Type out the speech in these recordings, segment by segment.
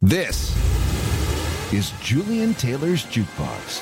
This is Julian Taylor's Jukebox.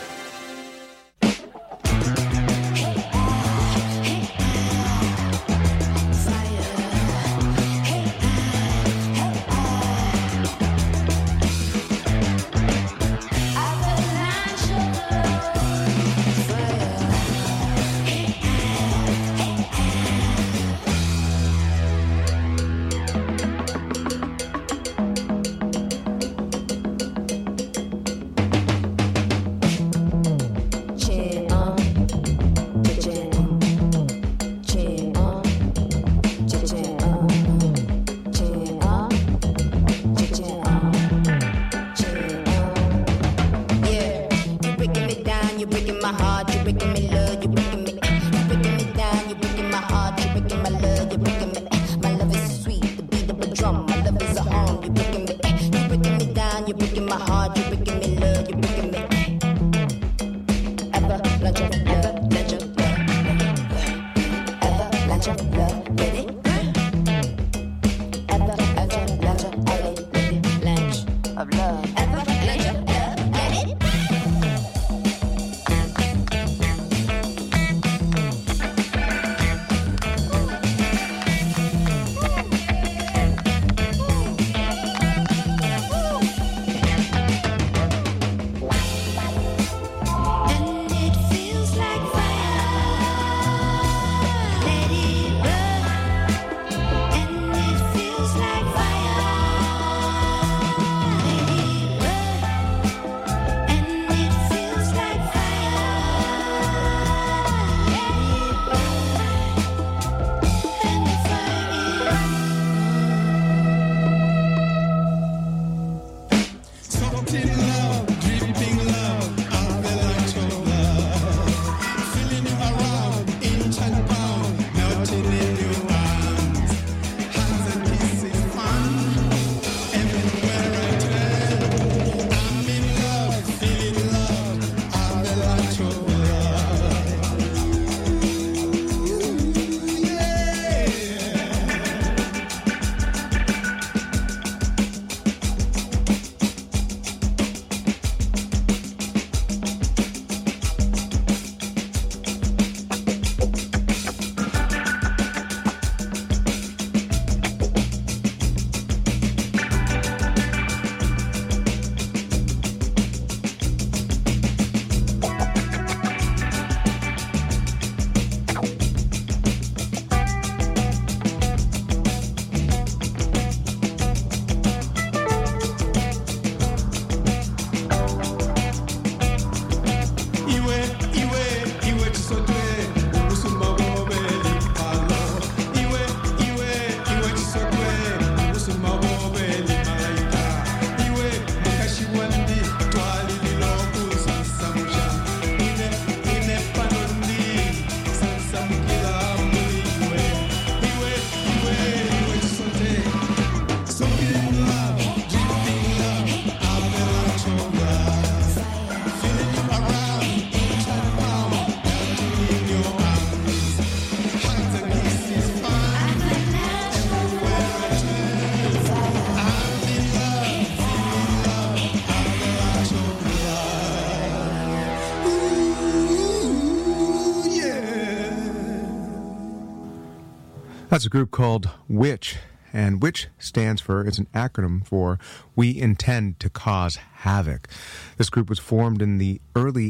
That's a group called Which, and Which stands for, it's an acronym for We Intend to Cause Havoc. This group was formed in the early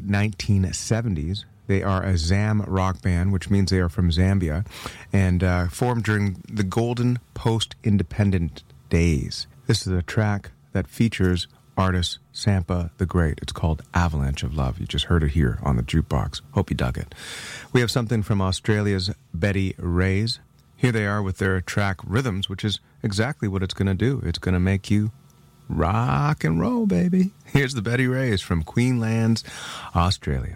1970s. They are a Zam rock band, which means they are from Zambia, and formed during the golden post-independent days. This is a track that features artist Sampa the Great. It's called Avalanche of Love. You just heard it here on the Jukebox. Hope you dug it. We have something from Australia's Betty Rays. Here they are with their track Rhythms, which is exactly what it's going to do. It's going to make you rock and roll, baby. Here's the Betty Rays from Queensland, Australia.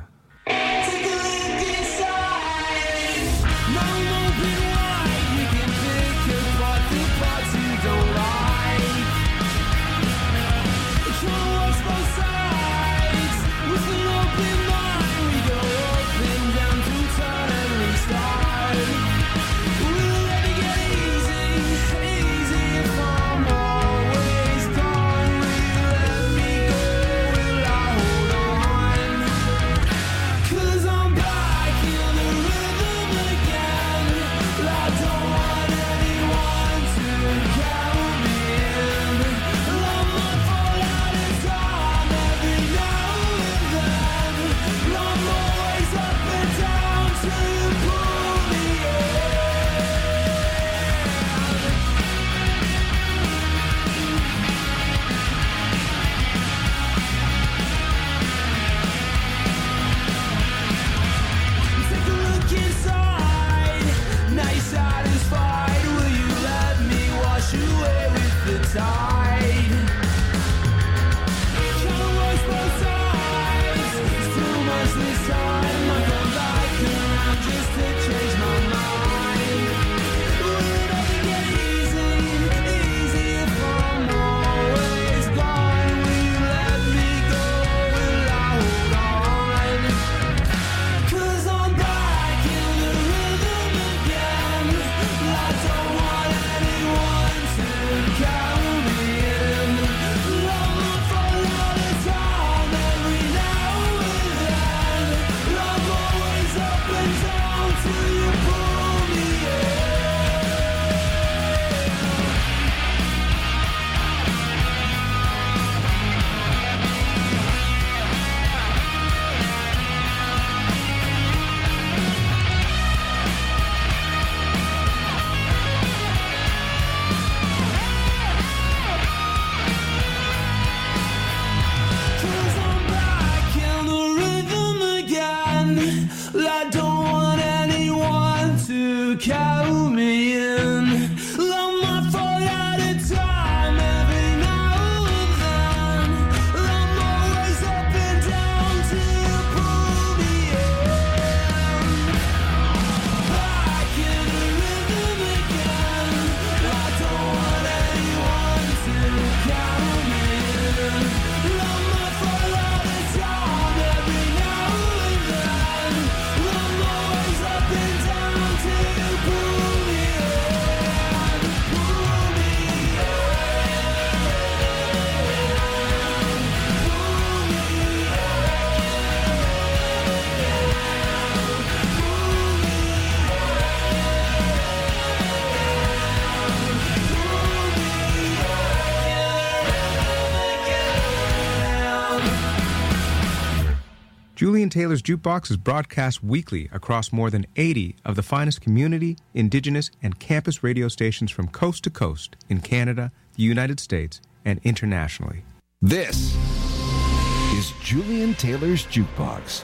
Easy if I'm always gone. count me in. Love my fault at a time, every now and then. I'm always up and down to pull me in. Back in the rhythm again. I don't want anyone to count me in. Love my fault at a time, every now and then. I'm always up and down to pull me in. Pull me Julian Taylor's Jukebox is broadcast weekly across more than 80 of the finest community, indigenous, and campus radio stations from coast to coast in Canada, the United States, and internationally. This is Julian Taylor's Jukebox.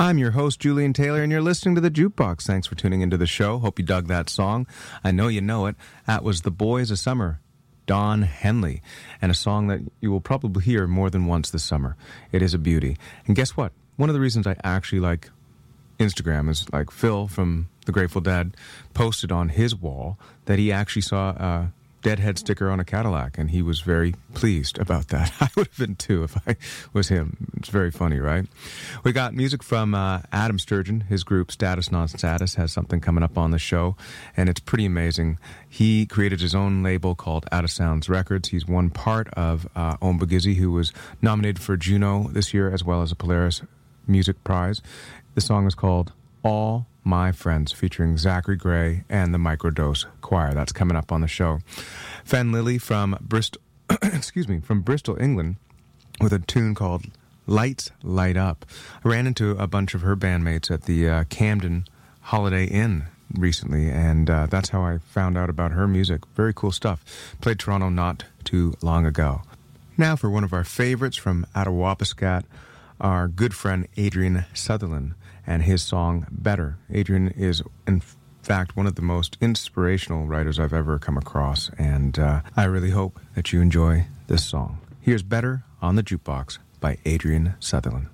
I'm your host, Julian Taylor, and you're listening to The Jukebox. Thanks for tuning into the show. Hope you dug that song. I know you know it. That was The Boys of Summer, Don Henley, and a song that you will probably hear more than once this summer. It is a beauty. And guess what? One of the reasons I actually like Instagram is like Phil from The Grateful Dead posted on his wall that he actually saw a Deadhead sticker on a Cadillac, and he was very pleased about that. I would have been too if I was him. It's very funny, right? We got music from Adam Sturgeon. His group Status Non-Status has something coming up on the show, and it's pretty amazing. He created his own label called Out of Sounds Records. He's one part of Ombagizzi, who was nominated for Juno this year, as well as a Polaris Music Prize. The song is called All My Friends, featuring Zachary Gray and the Microdose Choir. That's coming up on the show. Fen Lilly from Bristol, from Bristol, England, with a tune called Lights Light Up. I ran into a bunch of her bandmates at the Camden Holiday Inn recently, and that's how I found out about her music. Very cool stuff. Played Toronto not too long ago. Now for one of our favorites from Attawapiskat, our good friend Adrian Sutherland and his song Better. Adrian is, in fact, one of the most inspirational writers I've ever come across, and I really hope that you enjoy this song. Here's Better on the Jukebox by Adrian Sutherland.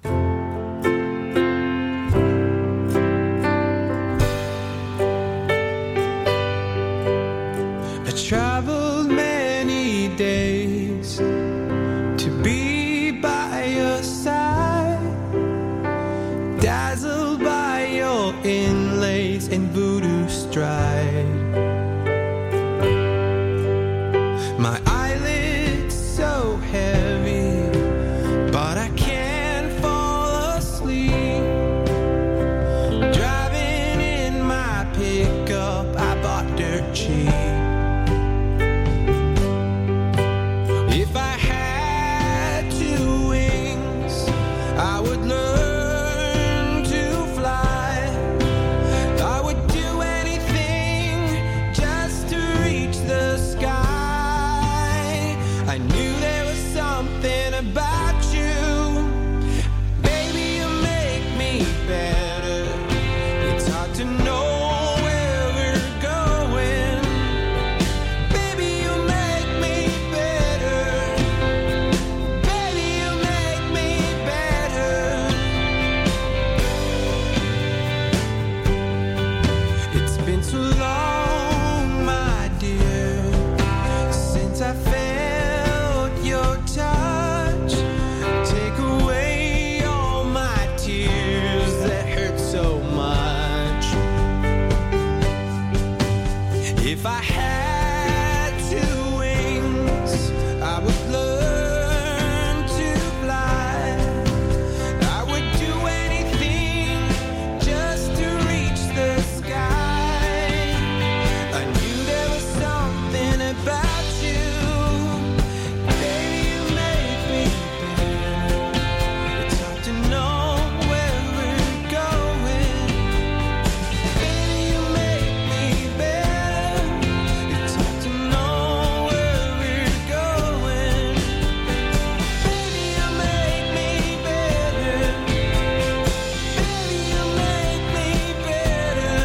I traveled many days to be by your side, dazzled by your inlays and voodoo stride. My eyelids so heavy, but I can't fall asleep. Driving in my pickup, I bought dirt cheap. If I had two wings, I would learn to fly. I would do anything just to reach the sky. I knew there was something about you. Baby, you make me better. It's hard to know where we're going. Baby, you make me better. Baby, you make me better. It's been so long, my dear, since I felt your touch. Take away all my tears that hurt so much. If I had two wings, I would learn to fly. I would do anything just to reach the sky. I knew there was something about you. Baby, you make me better. It's hard to know where we're going. Baby, you make me better. It's hard to know where we're going. Baby, you make me better. Baby, you make me better.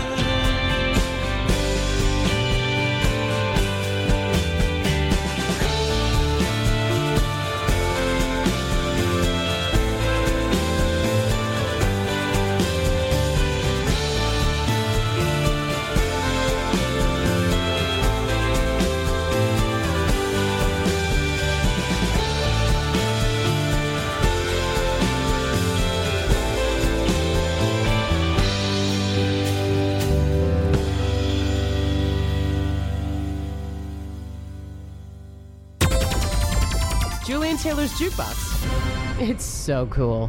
Julian Taylor's Jukebox. It's so cool.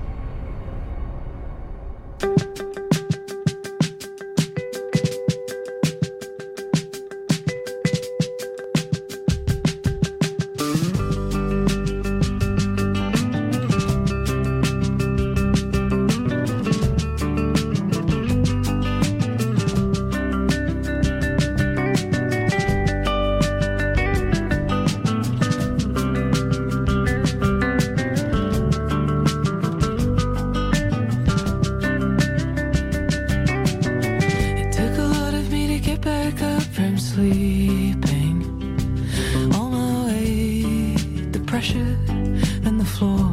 sleeping. On my way, the pressure and the floor.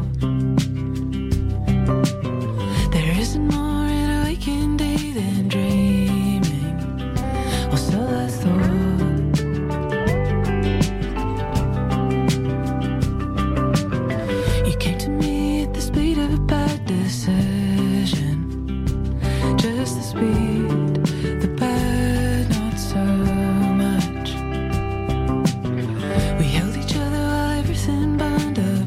There isn't more in a waking day than dreaming, or so I thought. You came to me at the speed of a bad decision, just the speed, the bad, not so much. We held each other while everything burned up.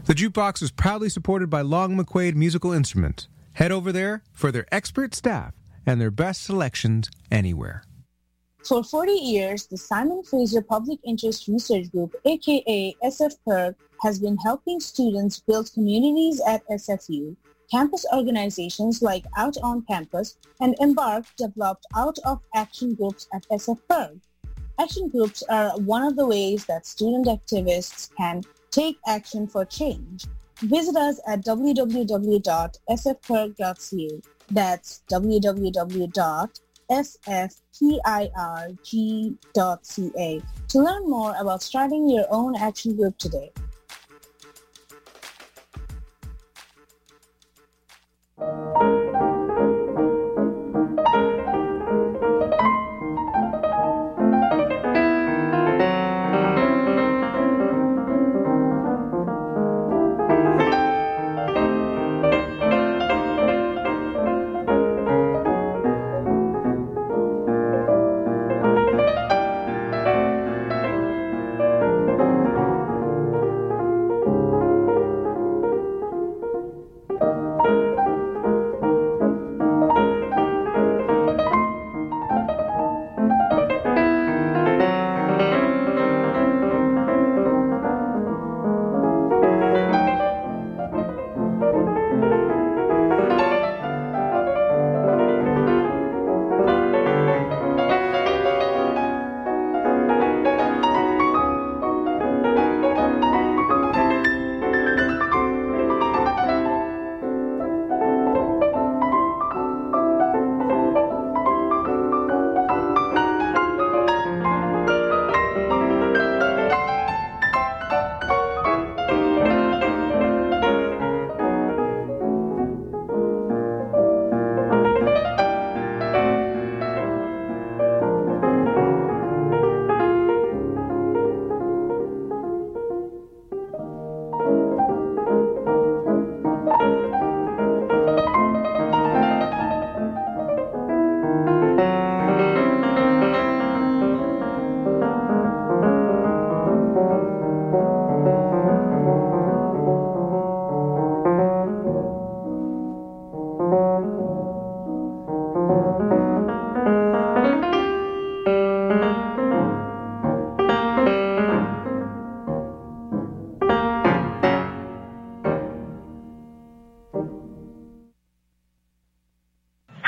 The Jukebox is proudly supported by Long McQuaid Musical Instruments. Head over there for their expert staff and their best selections anywhere. For 40 years, the Simon Fraser Public Interest Research Group, aka SF-PIRG, has been helping students build communities at SFU. Campus organizations like Out on Campus and Embark developed out-of-action groups at SF-PIRG. Action groups are one of the ways that student activists can take action for change. Visit us at www.sfpirg.ca. That's www.sfpirg.ca to learn more about starting your own action group today.